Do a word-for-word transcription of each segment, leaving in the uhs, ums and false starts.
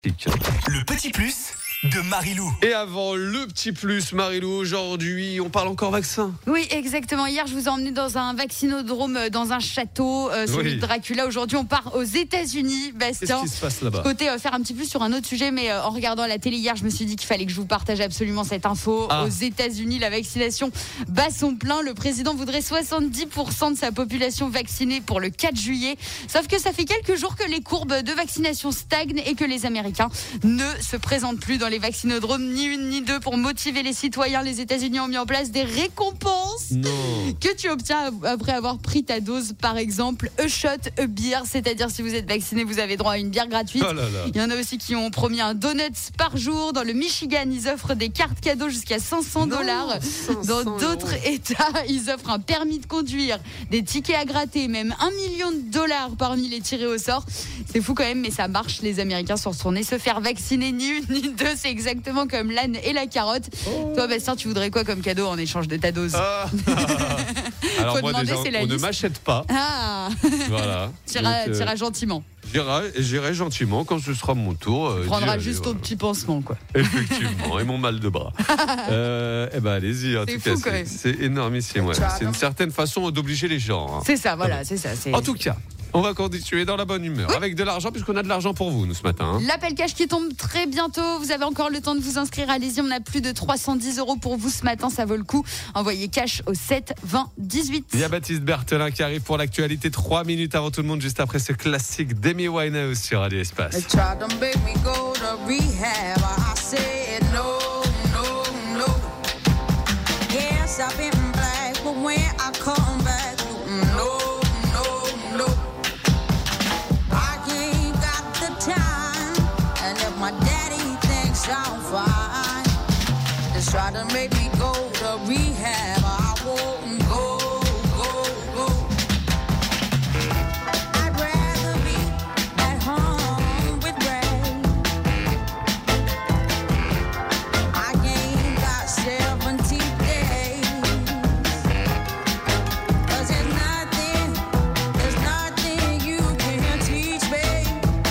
Le petit plus de Marilou. Et avant le petit plus, Marilou, aujourd'hui, on parle encore vaccin. Oui, exactement. Hier, je vous ai emmené dans un vaccinodrome, dans un château, euh, celui Oui. de Dracula. Aujourd'hui, on part aux États-Unis, Bastien. Qu'est-ce qui se passe là-bas ? Côté euh, faire un petit plus sur un autre sujet, mais euh, en regardant la télé hier, je me suis dit qu'il fallait que je vous partage absolument cette info. Ah. Aux États-Unis, la vaccination bat son plein. Le président voudrait soixante-dix pour cent de sa population vaccinée pour le quatre juillet. Sauf que ça fait quelques jours que les courbes de vaccination stagnent et que les Américains ne se présentent plus dans les vaccinodromes, ni une ni deux. Pour motiver les citoyens, les États-Unis ont mis en place des récompenses Non. que tu obtiens après avoir pris ta dose. Par exemple, a shot, a beer, c'est-à-dire si vous êtes vacciné, vous avez droit à une bière gratuite. Oh là là. Il y en a aussi qui ont promis un donut par jour. Dans le Michigan, ils offrent des cartes cadeaux jusqu'à cinq cents dollars. Dans d'autres États, ils offrent un permis de conduire, des tickets à gratter, même un million de dollars parmi les tirés au sort. C'est fou quand même, mais ça marche. Les Américains sont retournés se faire vacciner, ni une ni deux. C'est exactement comme l'âne et la carotte. Oh. Toi, Bastien, tu voudrais quoi comme cadeau en échange de ta dose ? Ah. Alors Faut moi demander, déjà, c'est la on ne liste. m'achète pas. Ah, Voilà. t'iras, Donc, euh, t'iras gentiment. J'irai, j'irai gentiment quand ce sera mon tour. euh, Tu d'y prendras aller, juste ton voilà. petit pansement, quoi. Effectivement, et mon mal de bras. euh, eh ben allez-y, en C'est tout fou, cas, quand c'est, même. c'est énormissime. Ouais. C'est une certaine façon d'obliger les gens. hein. C'est ça, voilà, c'est ça. C'est... En tout cas, on va continuer dans la bonne humeur, Oui. avec de l'argent, puisqu'on a de l'argent pour vous, nous, ce matin. hein. L'appel cash qui tombe très bientôt. Vous avez encore le temps de vous inscrire. Allez-y, on a plus de trois cent dix euros pour vous ce matin. Ça vaut le coup. Envoyez cash au sept vingt dix-huit. Il y a Baptiste Berthelin qui arrive pour l'actualité trois minutes avant tout le monde, juste après ce classique d'Amy Winehouse sur Radio Espace. They tried to make me go to rehab. I said no, no, no. Yes, I've been black, but when I come back, no, no, no. I ain't got the time, and if my daddy thinks I'm fine, they try to make me go to rehab. I won't go, go, go. I'd rather be at home with Ray. I ain't got seventy days. 'Cause there's nothing, there's nothing you can teach me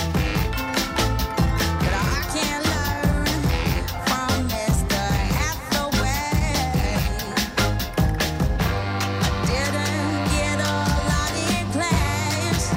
that I can't learn from Mister Hathaway. I didn't get a lot in class,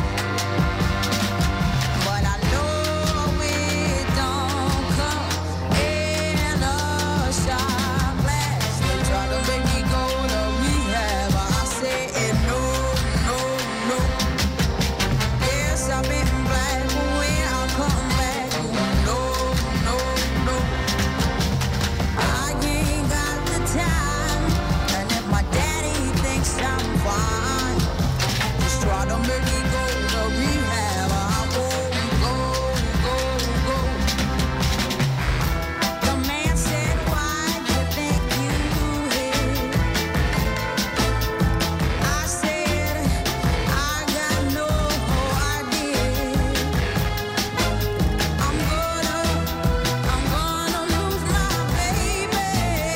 but I know it don't come in a shot glass. They try to make me go to rehab. I said no, no, no. Yes, I've been black, but when I come back, no, no, no. I ain't got the time, and if my daddy thinks I'm fine, just try to make me go to rehab. I won't go, go, go. The man said, why do you think you hit? I said, I got no idea. I'm gonna, I'm gonna lose my baby.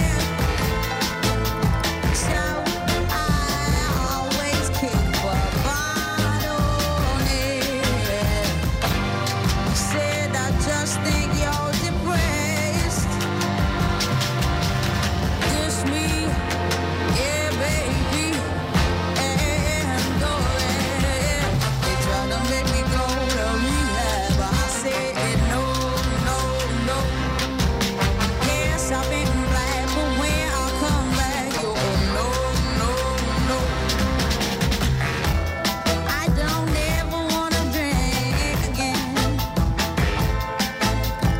So I always keep a bottle near. Said I just think you're depressed. Just me, yeah, baby, and go ahead. They try to make me go to rehab. I said no, no, no. Yes, I've been black, but when I come back, you no, no, no. I don't ever wanna drink again.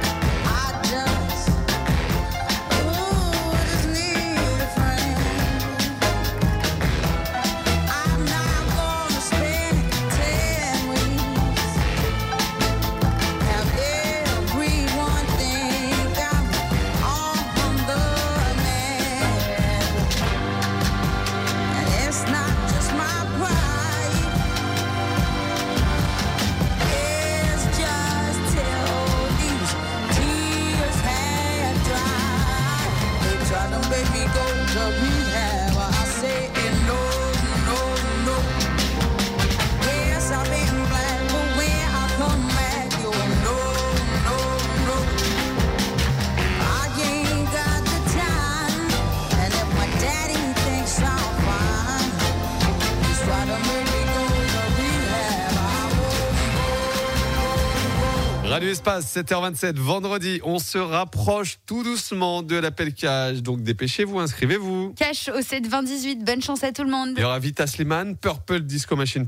Radio Espace, sept heures vingt-sept, vendredi. On se rapproche tout doucement de l'appel cash. Donc dépêchez-vous, inscrivez-vous. Cash au sept vingt dix-huit. Bonne chance à tout le monde. Il y aura Vita Slimane, Purple Disco Machine.